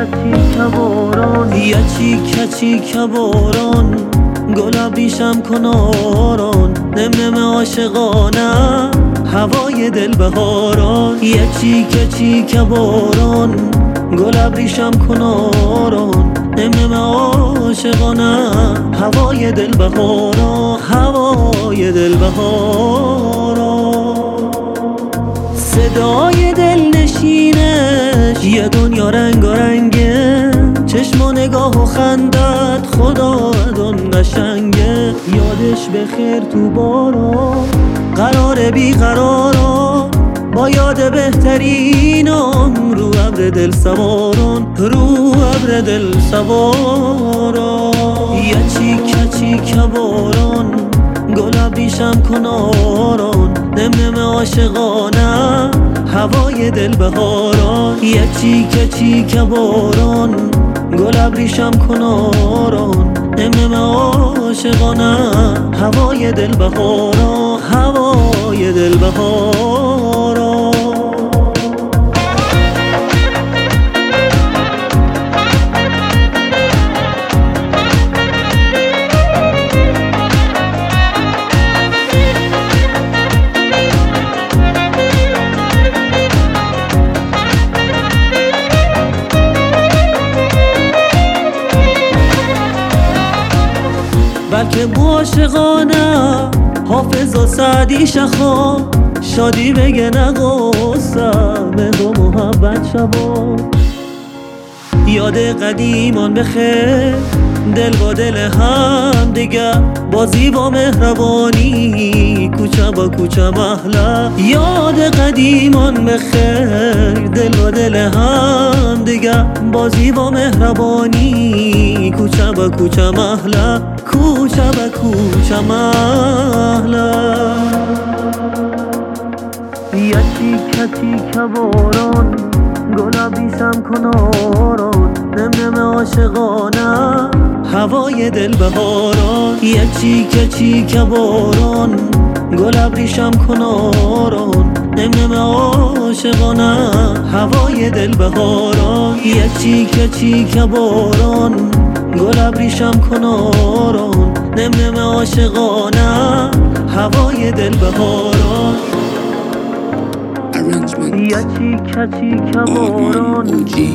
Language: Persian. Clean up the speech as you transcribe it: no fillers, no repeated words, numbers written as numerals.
چیک باران گل ابریشم کناران نم عاشقانه هوای دل بهاران یه چیک باران گل ابریشم کناران نم عاشقانه هوای دل بهاران هوای دل بهاران صدای دل نشینش یه دنیا رنگه چشم و نگاه و خندت خدا دون قشنگه یادش بخیر تو باران قرار بیقراران با یاد بهترینم رو ابر دل سواران رو ابر دل سواران یه چیک باران گل ابریشم کناران نم عاشقانه هوای دل بهاران یه چیک باران گل ابریشم کناران نم عاشقانه هوای دل بهاران هوای دل بهاران بلکه عاشقانه حافظ و سعدی شخا شادی بگه نقصم و محبت شبا یاد قدیمان بخیر دل با دل هم دیگه بازی با مهربانی کوچه با کوچه محله یاد قدیمان بخیر دل با دل هم دیگه بازی با مهربانی کوچه با کوچه محله کوچه با کوچه محله یه چیک باران گل ابریشم کناران نم عاشقانه هوای دل بهاران یه چیک باران گل ابریشم کناران نم عاشقانه هوای دل بهاران یه چیک باران گل ابریشم کناران نم عاشقانه هوای دل بهاران Arrangement یه چیک باران